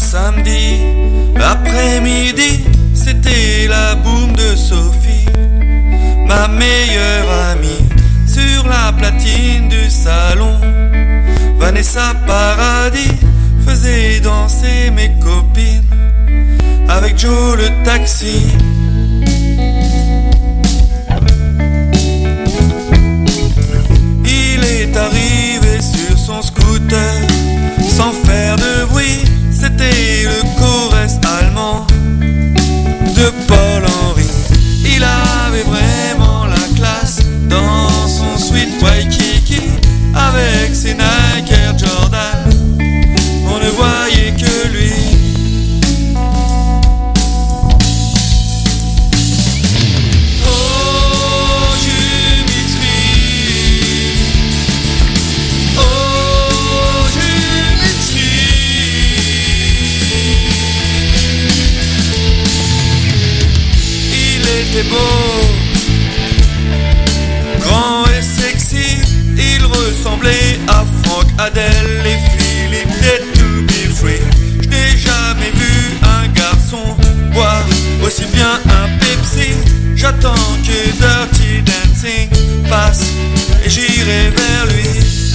samedi après-midi, c'était la boum de Sophie, ma meilleure amie, sur la platine du salon. Vanessa Paradis faisait danser mes copines avec Joe le taxi. Il est arrivé sur son scooter sans faire de bruit, c'était le chorus allemand de Paul Henry. Il avait vraiment la classe dans son sweet Waikiki avec ses Nike Air Jordan. On ne voyait que lui. Oh Dimitri, oh Dimitri. Il était beau, grand et sexy. Il ressemblait à Frank Adel et Philippe Dead to be free. Je n'ai jamais vu un garçon boire aussi bien un Pepsi. J'attends que Dirty Dancing passe et j'irai vers lui.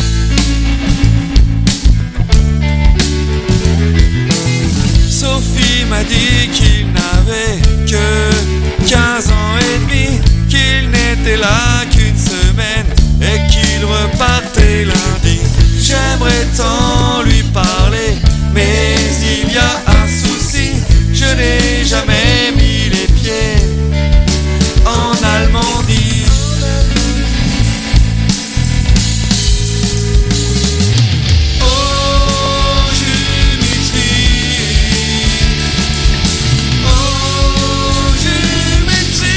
Sophie m'a dit qu'il n'avait que 15 ans et demi, qu'il n'était là qu'une semaine et qu'il repartait lundi. J'aimerais tant lui parler, mais il y a un souci, je n'ai jamais mis les pieds en Normandie. Oh Dimitri, oh Dimitri.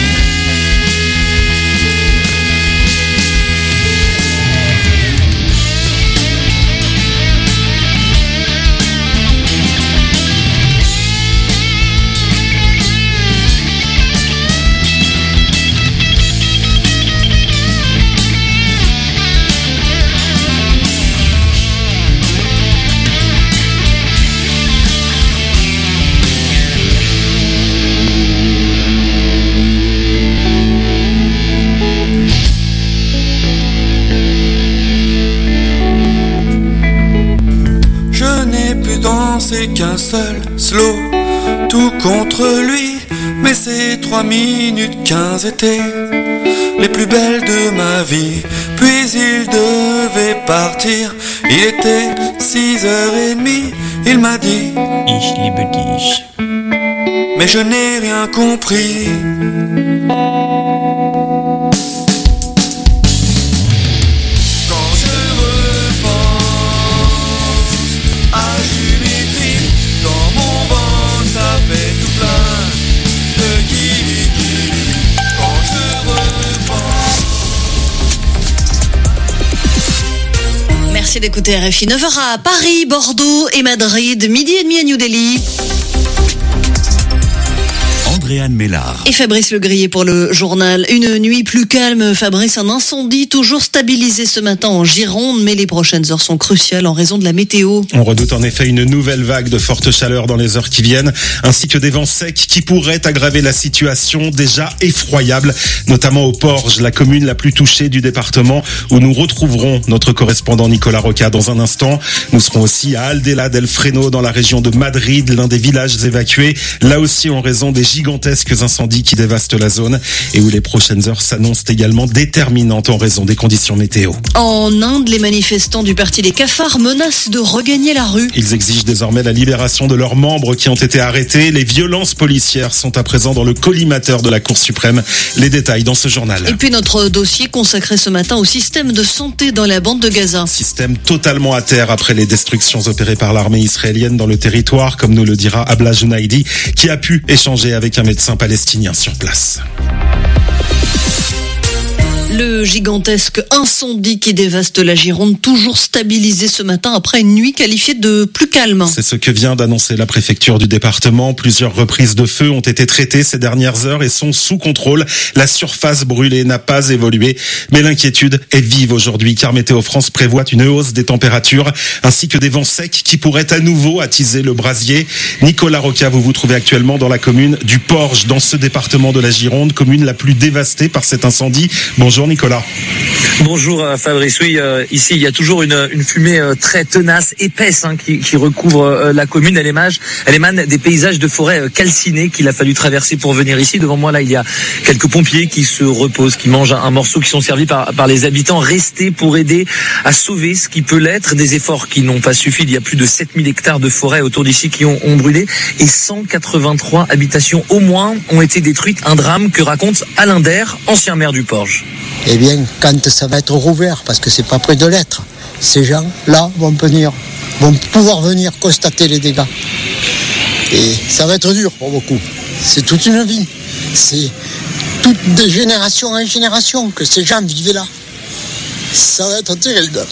C'est qu'un seul slow, tout contre lui. Mais ces 3 minutes 15 étaient les plus belles de ma vie. Puis il devait partir, il était 6h30. Il m'a dit Ich liebe dich. Mais je n'ai rien compris. Merci d'écouter RFI. 9h à Paris, Bordeaux et Madrid, midi et demi à New Delhi. Andréane Mélard. Et Fabrice Legrier pour le journal. Une nuit plus calme, Fabrice. Un incendie toujours stabilisé ce matin en Gironde, mais les prochaines heures sont cruciales en raison de la météo. On redoute en effet une nouvelle vague de forte chaleur dans les heures qui viennent, ainsi que des vents secs qui pourraient aggraver la situation déjà effroyable, notamment au Porge, la commune la plus touchée du département, où nous retrouverons notre correspondant Nicolas Roca dans un instant. Nous serons aussi à Aldela del Freno dans la région de Madrid, l'un des villages évacués, là aussi en raison des gigantesques incendies qui dévastent la zone et où les prochaines heures s'annoncent également déterminantes en raison des conditions météo. En Inde, les manifestants du parti des cafards menacent de regagner la rue. Ils exigent désormais la libération de leurs membres qui ont été arrêtés. Les violences policières sont à présent dans le collimateur de la Cour suprême. Les détails dans ce journal. Et puis notre dossier consacré ce matin au système de santé dans la bande de Gaza. Système totalement à terre après les destructions opérées par l'armée israélienne dans le territoire, comme nous le dira Abla Junaidi, qui a pu échanger avec un médecin palestinien sur place. Le gigantesque incendie qui dévaste la Gironde, toujours stabilisé ce matin après une nuit qualifiée de plus calme. C'est ce que vient d'annoncer la préfecture du département. Plusieurs reprises de feu ont été traitées ces dernières heures et sont sous contrôle. La surface brûlée n'a pas évolué, mais l'inquiétude est vive aujourd'hui car Météo France prévoit une hausse des températures ainsi que des vents secs qui pourraient à nouveau attiser le brasier. Nicolas Roca, vous vous trouvez actuellement dans la commune du Porge, dans ce département de la Gironde, commune la plus dévastée par cet incendie. Bonjour Nicolas. Bonjour Fabrice, oui, ici il y a toujours une fumée très tenace, épaisse qui recouvre la commune. Elle émane des paysages de forêt calcinés qu'il a fallu traverser pour venir ici. Devant moi là il y a quelques pompiers qui se reposent, qui mangent un morceau, qui sont servis par les habitants restés pour aider à sauver ce qui peut l'être. Des efforts qui n'ont pas suffi. Il y a plus de 7000 hectares de forêt autour d'ici qui ont brûlé et 183 habitations au moins ont été détruites. Un drame que raconte Alain Der, ancien maire du Porge. Eh bien, quand ça va être rouvert, parce que c'est pas près de l'être, ces gens-là vont pouvoir venir constater les dégâts. Et ça va être dur pour beaucoup. C'est toute une vie. C'est toutes des générations en génération que ces gens vivaient là. Ça va être terrible.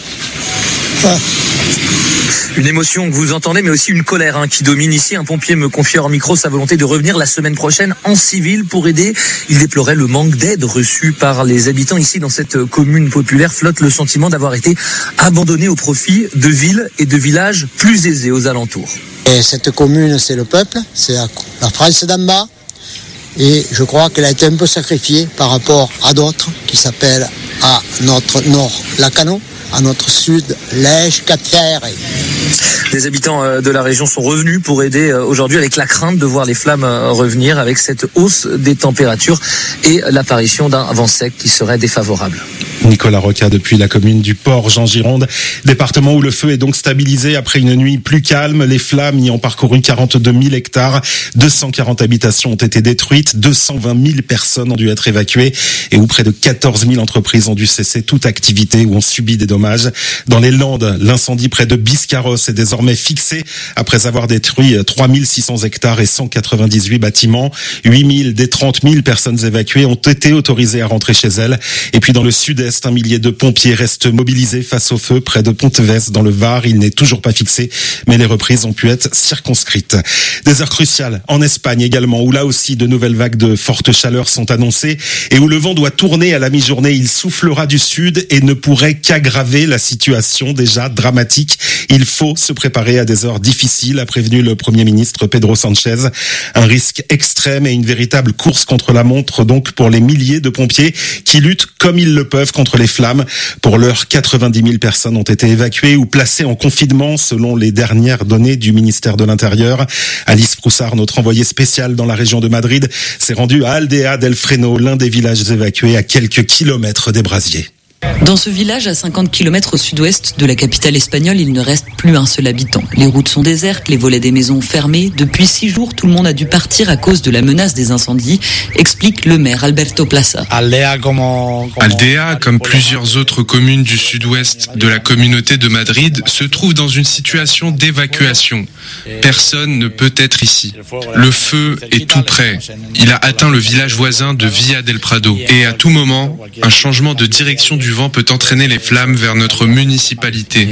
Une émotion que vous entendez, mais aussi une colère qui domine ici. Un pompier me confie hors micro sa volonté de revenir la semaine prochaine en civil pour aider. Il déplorait le manque d'aide reçue par les habitants ici dans cette commune populaire. Flotte le sentiment d'avoir été abandonné au profit de villes et de villages plus aisés aux alentours. Et cette commune, c'est le peuple, c'est la France d'en bas. Et je crois qu'elle a été un peu sacrifiée par rapport à d'autres qui s'appellent à notre nord Lacanau, à notre sud Lège, Cap-Ferret. Les habitants de la région sont revenus pour aider aujourd'hui avec la crainte de voir les flammes revenir avec cette hausse des températures et l'apparition d'un vent sec qui serait défavorable. Nicolas Roca depuis la commune du Porge en Gironde, département où le feu est donc stabilisé après une nuit plus calme. Les flammes y ont parcouru 42 000 hectares, 240 habitations ont été détruites, 220 000 personnes ont dû être évacuées et où près de 14 000 entreprises ont dû cesser toute activité ou ont subi des dommages. Dans les Landes, l'incendie près de Biscarrosse est désormais fixé après avoir détruit 3 600 hectares et 198 bâtiments. 8 000 des 30 000 personnes évacuées ont été autorisées à rentrer chez elles. Et puis dans le sud-est, un millier de pompiers restent mobilisés face au feu près de Ponteves dans le Var. Il n'est toujours pas fixé, mais les reprises ont pu être circonscrites. Des heures cruciales en Espagne également, où là aussi de nouvelles vagues de forte chaleur sont annoncées et où le vent doit tourner à la mi-journée. Il soufflera du sud et ne pourrait qu'aggraver la situation déjà dramatique. Il faut se préparer à des heures difficiles, a prévenu le Premier ministre Pedro Sánchez. Un risque extrême et une véritable course contre la montre donc pour les milliers de pompiers qui luttent comme ils le peuvent contre les flammes. Pour l'heure, 90 000 personnes ont été évacuées ou placées en confinement selon les dernières données du ministère de l'Intérieur. Alice Proussard, notre envoyée spéciale dans la région de Madrid, s'est rendue à Aldea del Freno, l'un des villages évacués à quelques kilomètres des brasiers. Dans ce village, à 50 km au sud-ouest de la capitale espagnole, il ne reste plus un seul habitant. Les routes sont désertes, les volets des maisons fermés. Depuis 6 jours, tout le monde a dû partir à cause de la menace des incendies, explique le maire Alberto Plaza. Aldea, comme plusieurs autres communes du sud-ouest de la communauté de Madrid, se trouve dans une situation d'évacuation. Personne ne peut être ici. Le feu est tout près. Il a atteint le village voisin de Villa del Prado. Et à tout moment, un changement de direction du vent peut entraîner les flammes vers notre municipalité.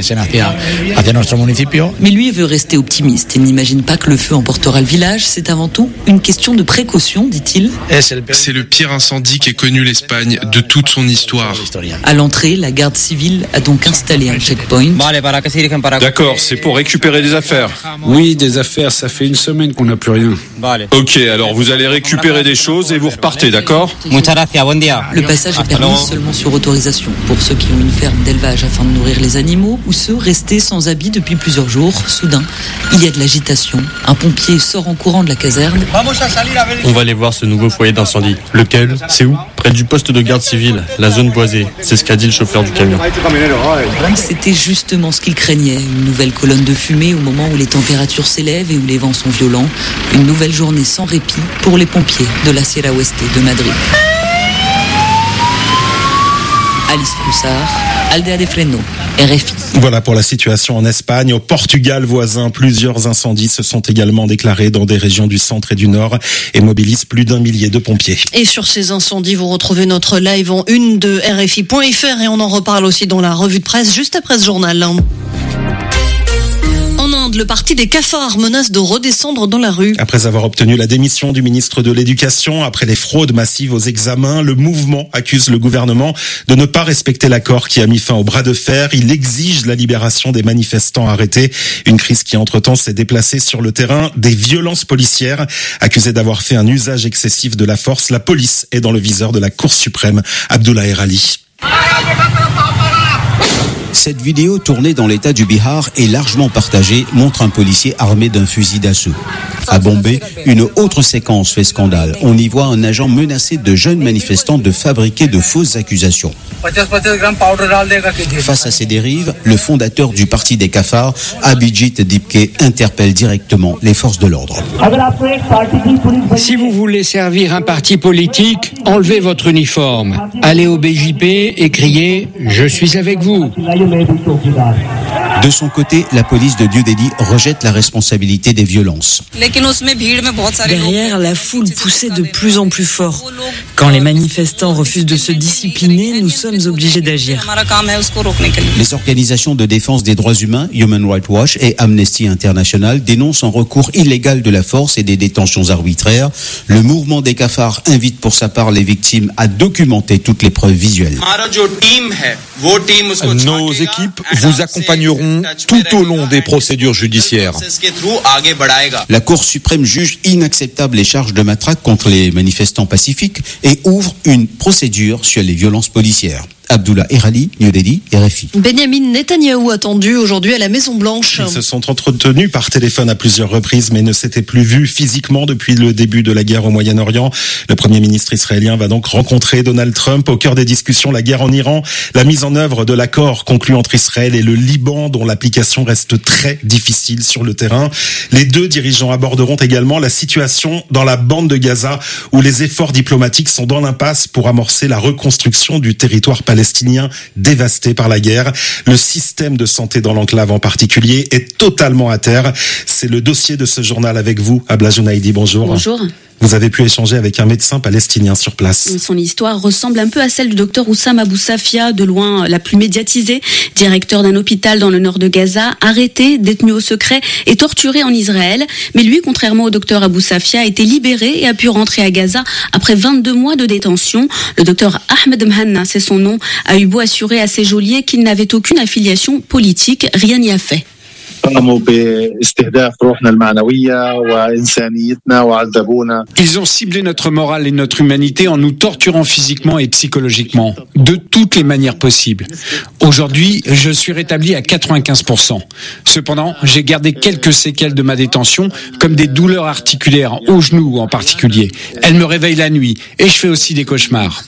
Mais lui veut rester optimiste. Il n'imagine pas que le feu emportera le village. C'est avant tout une question de précaution, dit-il. C'est le pire incendie qu'ait connu l'Espagne de toute son histoire. À l'entrée, la garde civile a donc installé un checkpoint. D'accord, c'est pour récupérer des affaires. Oui, des affaires, ça fait une semaine qu'on n'a plus rien. Ok, alors vous allez récupérer des choses et vous repartez, d'accord ? Le passage est permis seulement sur autorisation pour ceux qui ont une ferme d'élevage afin de nourrir les animaux ou ceux restés sans habit depuis plusieurs jours. Soudain, il y a de l'agitation. Un pompier sort en courant de la caserne. On va aller voir ce nouveau foyer d'incendie. Lequel ? C'est où ? Près du poste de garde civile, la zone boisée. C'est ce qu'a dit le chauffeur du camion. C'était justement ce qu'il craignait. Une nouvelle colonne de fumée au moment où les températures s'élèvent et où les vents sont violents. Une nouvelle journée sans répit pour les pompiers de la Sierra Oeste de Madrid. Alice Proussard, Aldea del Freno, RFI. Voilà pour la situation en Espagne. Au Portugal voisin, plusieurs incendies se sont également déclarés dans des régions du centre et du nord et mobilisent plus d'1 millier de pompiers. Et sur ces incendies, vous retrouvez notre live en une de RFI.fr et on en reparle aussi dans la revue de presse juste après ce journal. En Inde, le parti des cafards menace de redescendre dans la rue. Après avoir obtenu la démission du ministre de l'Éducation, après les fraudes massives aux examens, le mouvement accuse le gouvernement de ne pas respecter l'accord qui a mis fin au bras de fer. Il exige la libération des manifestants arrêtés. Une crise qui, entre-temps, s'est déplacée sur le terrain des violences policières. Accusée d'avoir fait un usage excessif de la force, la police est dans le viseur de la Cour suprême. Abdullah Erali. Cette vidéo tournée dans l'état du Bihar et largement partagée montre un policier armé d'un fusil d'assaut. À Bombay, une autre séquence fait scandale. On y voit un agent menacer de jeunes manifestants de fabriquer de fausses accusations. Face à ces dérives, le fondateur du parti des cafards, Abhijit Dipke, interpelle directement les forces de l'ordre. Si vous voulez servir un parti politique, enlevez votre uniforme. Allez au BJP et criez « Je suis avec vous ». De son côté, la police de New Delhi rejette la responsabilité des violences. Derrière, la foule poussait de plus en plus fort. Quand les manifestants refusent de se discipliner, nous sommes obligés d'agir. Les organisations de défense des droits humains, Human Rights Watch et Amnesty International, dénoncent un recours illégal de la force et des détentions arbitraires. Le mouvement des cafards invite pour sa part les victimes à documenter toutes les preuves visuelles. Nos équipes vous accompagneront tout au long des procédures judiciaires. La Cour suprême juge inacceptable les charges de matraque contre les manifestants pacifiques et ouvre une procédure sur les violences policières. Abdullah Erali, New Delhi, RFI. Benjamin Netanyahou attendu aujourd'hui à la Maison-Blanche. Ils se sont entretenus par téléphone à plusieurs reprises, mais ne s'étaient plus vus physiquement depuis le début de la guerre au Moyen-Orient. Le Premier ministre israélien va donc rencontrer Donald Trump. Au cœur des discussions, la guerre en Iran, la mise en œuvre de l'accord conclu entre Israël et le Liban, dont l'application reste très difficile sur le terrain. Les deux dirigeants aborderont également la situation dans la bande de Gaza, où les efforts diplomatiques sont dans l'impasse pour amorcer la reconstruction du territoire palestinien dévasté par la guerre. Le système de santé dans l'enclave en particulier est totalement à terre. C'est le dossier de ce journal avec vous, Abla Jounaïdi. Bonjour. Bonjour. Vous avez pu échanger avec un médecin palestinien sur place. Son histoire ressemble un peu à celle du docteur Oussam Abou Safia, de loin la plus médiatisée, directeur d'un hôpital dans le nord de Gaza, arrêté, détenu au secret et torturé en Israël. Mais lui, contrairement au docteur Abou Safia, a été libéré et a pu rentrer à Gaza après 22 mois de détention. Le docteur Ahmed Mhanna, c'est son nom, a eu beau assurer à ses geôliers qu'il n'avait aucune affiliation politique. Rien n'y a fait. Ils ont ciblé notre morale et notre humanité en nous torturant physiquement et psychologiquement, de toutes les manières possibles. Aujourd'hui, je suis rétabli à 95%. Cependant, j'ai gardé quelques séquelles de ma détention, comme des douleurs articulaires, aux genoux en particulier. Elles me réveillent la nuit et je fais aussi des cauchemars.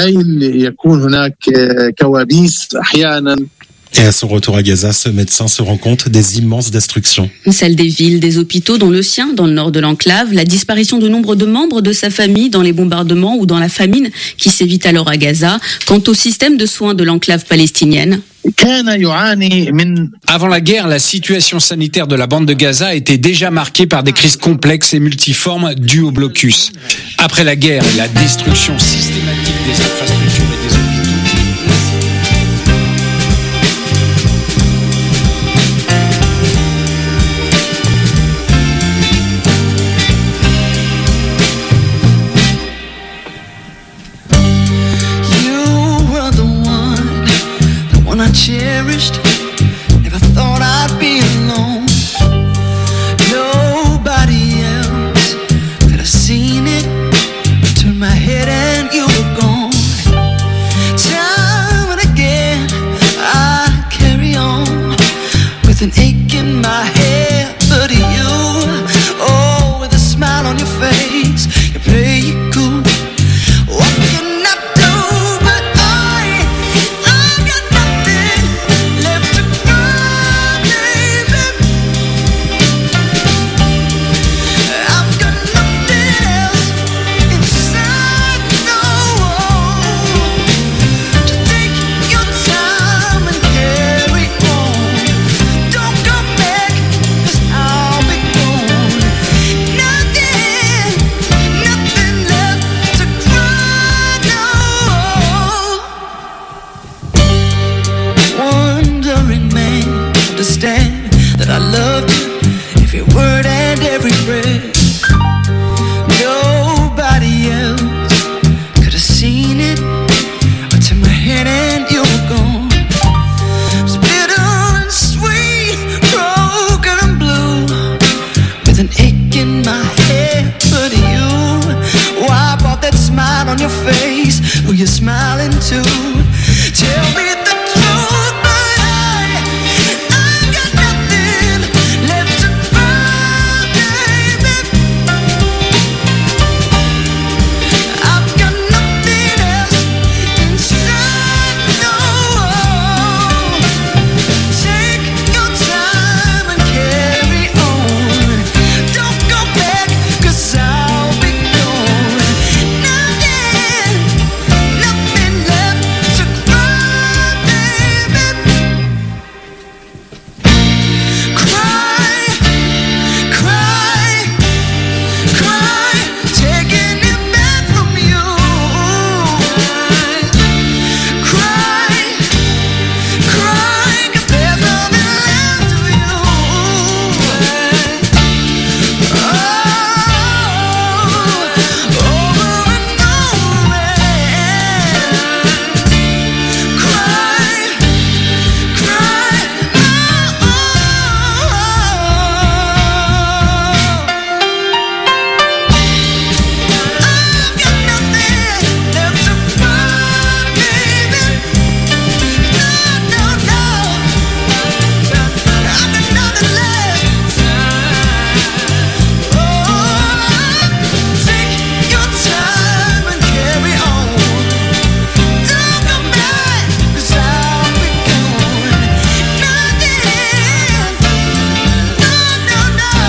Et à son retour à Gaza, ce médecin se rend compte des immenses destructions. Celle des villes, des hôpitaux, dont le sien, dans le nord de l'enclave, la disparition de nombre de membres de sa famille dans les bombardements ou dans la famine qui sévit alors à Gaza. Quant au système de soins de l'enclave palestinienne, avant la guerre, la situation sanitaire de la bande de Gaza était déjà marquée par des crises complexes et multiformes dues au blocus. Après la guerre et la destruction systématique des infrastructures et des hôpitaux, I cherished, never thought I'd be alone. Nobody else could have seen it. Turned my head and you were gone. Time and again I carry on with an ache in my head, but you, oh, with a smile on your face, you play it cool. What can I do? Carry I loved you, every word and every breath. Nobody else could have seen it. I took my hand and you were gone. It's bitter and sweet, broken and blue, with an ache in my head. But you wipe off that smile on your face. Who you smiling to? Tell me the truth, but I got nothing left to burn, baby. I've got nothing else inside, no. Take your time and carry on. Don't go back, 'cause I'll be gone. Nothing left to cry, baby. Cry, cry, cry, taking it back from you. Cry, cry, 'cause there's nothing left of you. Over and over. Cry, cry, I've got nothing left to cry, baby. No, no, I've got nothing left. Take your time and carry on. Don't come back, 'cause I'll be gone. Nothing, no, no, no.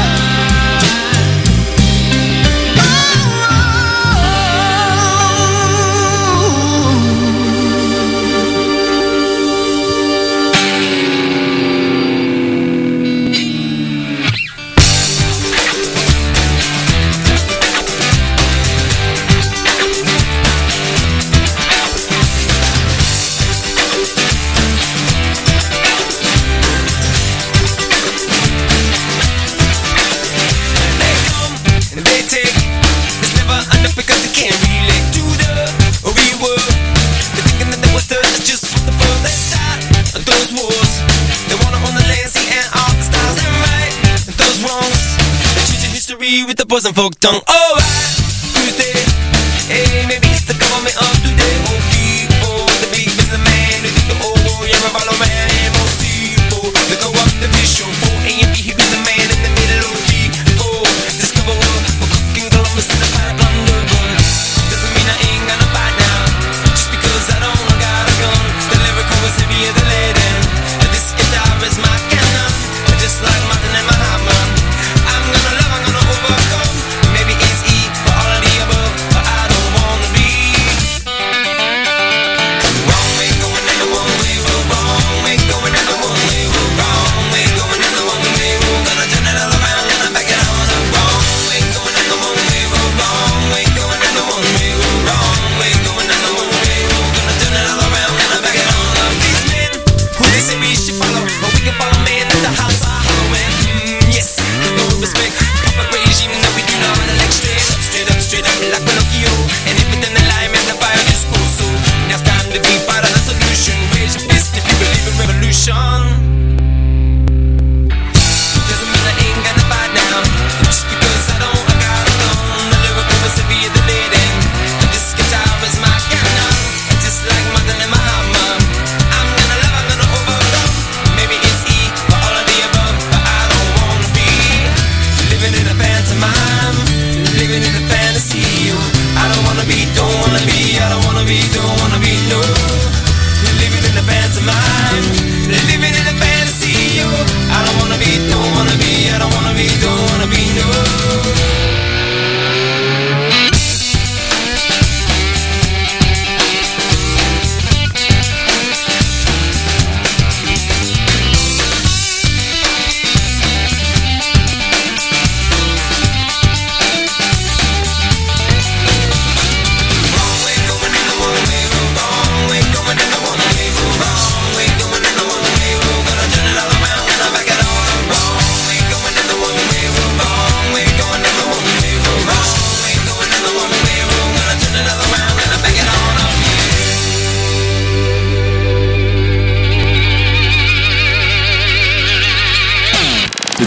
And they take, it's never enough because they can't relate to the real world. They're thinking that they was just for the world that died. And those wars, they wanna own the land, sea, and all the stars and right. And those wrongs, they choose your history with the bosom folk tongue. Alright, Tuesday, hey, maybe it's the government of today. Oh, people, the big businessman, they think the old war, yeah, follow man, and most people, they go up the vision for A&B, he be the man in the middle of people. Discover world, we're cooking Columbus in the pipe underground. Doesn't mean I ain't gonna bite now, just because I don't got a gun. The lyrical was heavier than lead, and this guitar is my cannon, just like Martin and my hammer. I'm gonna love, I'm gonna overcome. Maybe it's E for all of the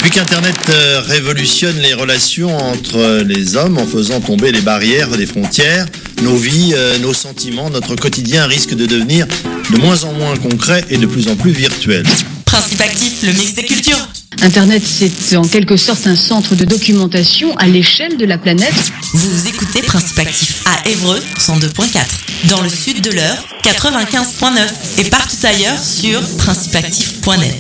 Depuis qu'Internet révolutionne les relations entre les hommes en faisant tomber les barrières des frontières, nos vies, nos sentiments, notre quotidien risquent de devenir de moins en moins concrets et de plus en plus virtuels. Principe actif, le mix des cultures. Internet, c'est en quelque sorte un centre de documentation à l'échelle de la planète. Vous écoutez Principe actif à Évreux, 102.4. Dans le sud de l'Eure, 95.9. Et partout ailleurs sur principeactif.net.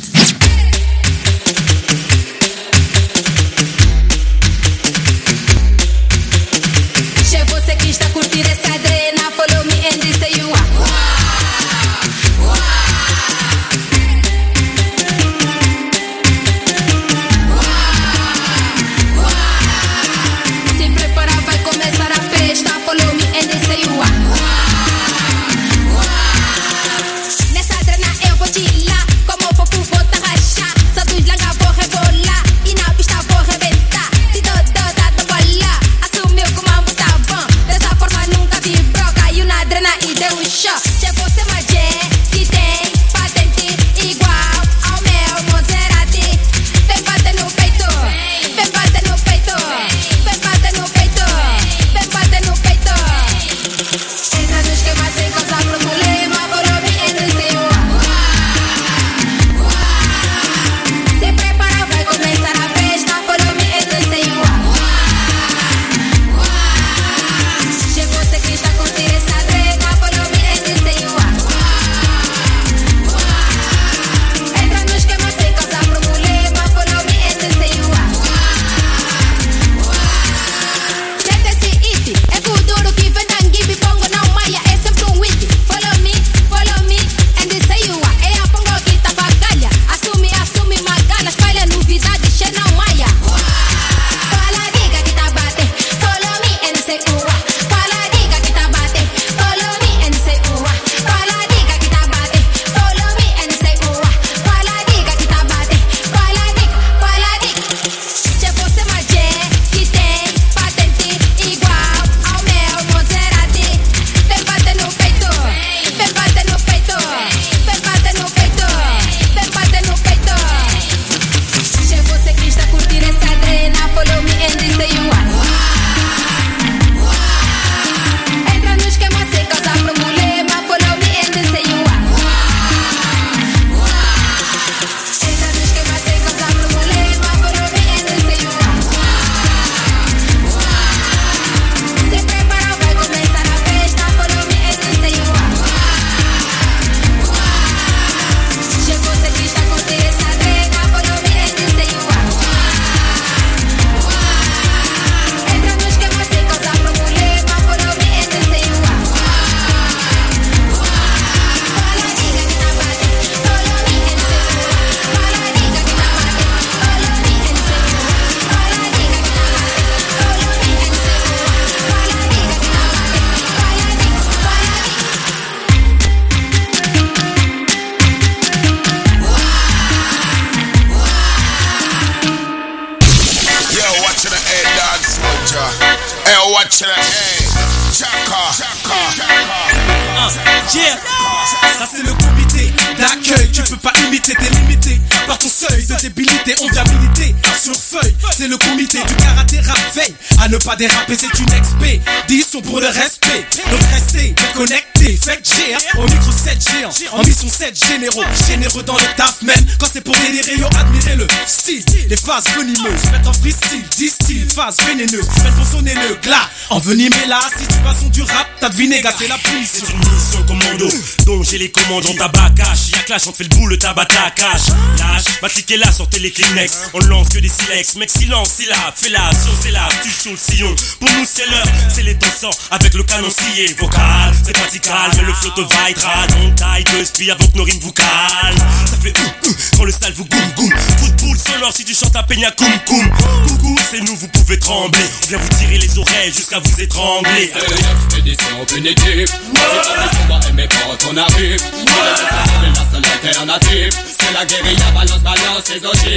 Yeah, ça c'est le comité d'accueil. Tu peux pas imiter, t'es limité par ton seuil de débilité. On vient militer sur feuille. C'est le comité du karaté rap. Veille à ne pas déraper, c'est une expédition pour le respect. Donc restez connectés, faites GR. Au micro 7 géants, en mission 7 généraux. Généreux dans le taf même, quand c'est pour délirer, yo, admirez le style. Les phases venimeuses, mettre en freestyle, distille, phase vénéneuse. Mettre pour sonner le glas, envenimez là. Situation du rap, t'as deviné, gars, c'est la pluie. C'est une mission commando, donc j'ai les commandes en tabac cash. Y'a clash, on te fait le boule, le tabac à cash. Lâche, ma ticket là, sortez les Kleenex. On lance que des silex, mec silence, c'est là, fais-la, c'est là, tu sur le sillon. Pour nous c'est l'heure, c'est les dansants avec le canon scié. Vocal, c'est pratical, mais le flow te vaillera. On taille de spi avant que nos rimes vous calent. Ça fait quand le style vous goum goum. Coup de boule sonore si tu chantes à peigna koum koum. Coucou, c'est nous, vous pouvez trembler. On vient vous tirer les oreilles jusqu'à vous étrangler. C'est l'expédition punitive. C'est on va aimer quand on arrive. C'est la seule alternative. C'est la guérilla, balance les ogives.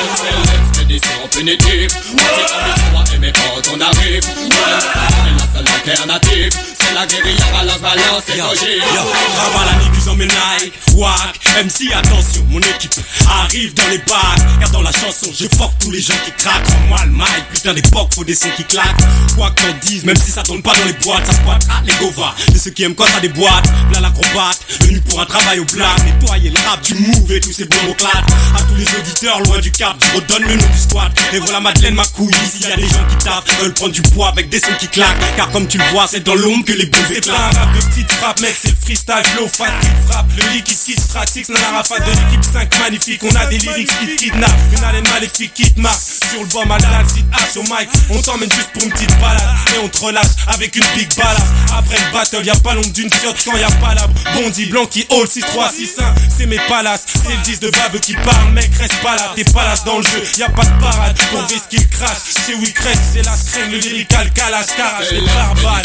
C'est l'expédition punitive. C'est on va aimer quand on arrive. C'est la seule alternative. c'est la guérilla, balance, c'est Soji. Rabat la nique, vous emmène Nike, Wack, MC, attention, mon équipe arrive dans les bacs. Car dans la chanson, je fuck tous les gens qui craquent. Sans moi le mic, putain d'époque, faut des sons qui claquent. Quoi que t'en dises, même si ça tourne pas dans les boîtes, ça squatte, les govas. De ceux qui aiment quand ça déboîte, là l'acrobate, venu pour un travail au black. Nettoyer le rap, du move et tous ces bons claques. À tous les auditeurs, loin du cap, je redonne le nom du squat. Et voilà Madeleine, ma couille, ici y a des gens qui tapent, veulent prendre du poids avec des sons qui claquent. Car comme tu le vois, c'est dans l'ombre que les boules éclatent. Rap de petite frappe, mec, c'est le freestyle, flow, fat, kick frappe. Le liquide qui se pratique, nana rafale de l'équipe 5 magnifique. On a des lyrics qui te kidnappent, une haleine maléfique qui te marque. Sur le bord, malade, site H au mic. On t'emmène juste pour une petite balade. Et on te relâche avec une big balade. Après le battle, y'a pas l'ombre d'une fiotte quand y'a pas la bondi blanc qui hall 6-3-6-1. C'est mes palaces, c'est le 10 de Bab qui parle. Mec, reste pas là, t'es pas là dans le jeu. Y'a pas de parade pour risque qu'il crache. C'est Wickrest, c'est la screen, le lyrical calage, carache, c'est barbare.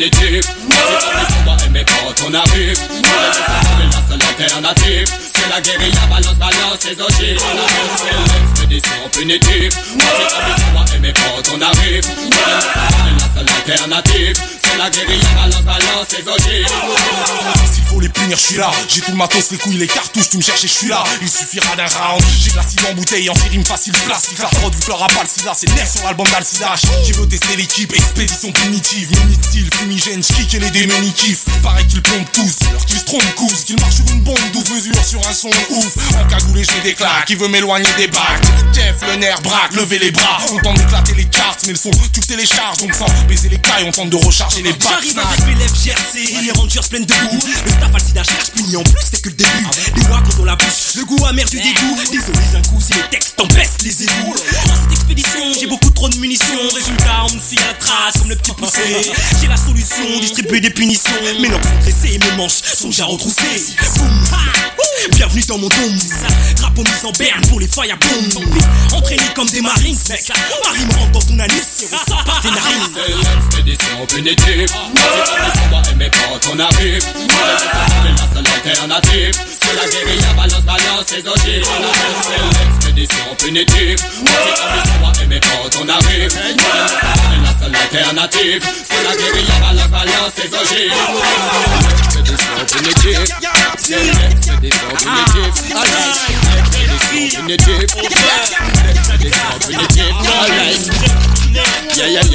Et mes potes, on arrive. La seule alternative, c'est la guérilla, balance, c'est Soji. C'est l'expédition punitive. Et mes potes, on arrive. La seule alternative, c'est la guérilla, balance, c'est Soji. S'il faut les punir, je suis là. J'ai tout le matos, les couilles, les cartouches, tu me cherches et je suis là. Il suffira d'un round. J'ai de l'acide en bouteille, en rime facile, plastique. La prod, vu que leur pas le sida, c'est nerf sur l'album d'Alcidache. J'ai veux tester l'équipe, expédition punitive. Mini-style, fumigène, j'kick et les démonis kiffent. Pareil qu'ils pompent tous, leur qu'ils se trompent, cousse. Qu'ils marchent sur une bombe, 12 mesures sur un son ouf. En cagoulé, je mets des claques, qui veut m'éloigner des bacs. Jeff, le nerf, braque, lever les bras. On tente d'éclater les cartes, mais le son, tu télécharges. Donc sans baiser les cailles, on tente de recharger les bacs. J'arrive avec mes lèvres GRC et les rangers pleines de goût. Le staff Alcidache cache puni en plus, c'est que le début. Des voix contre la bouche, le goût amer du dégoût. Désolé d'un coup si les textes empêchent les égouts. Dans cette expédition, j'ai beaucoup trop de munitions. Résultat, on me suit à la trace comme le petit poussé. J'ai la solution, distribuer des punitions. Mes langues sont tressées et mes manches sont déjà retroussées. Boum, ha, bienvenue dans mon dôme. Drapeau mis en berne pour les firebombs. Entraînés comme des marines, mec. Marie me rentre dans ton anus et ressort par tes narines. C'est l'expédition punitive. Et mes potes, on arrive. La seule alternative, c'est la guérilla, balance, c'est Soji. C'est l'expédition punitive. Et mes potes, on arrive. La seule alternative, c'est la guérilla, balance, c'est Soji. L'expédition punitive. C'est l'expédition punitive. L'expédition punitive. L'expédition punitive. Yeah.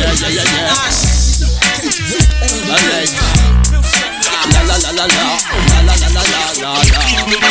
Alright. La.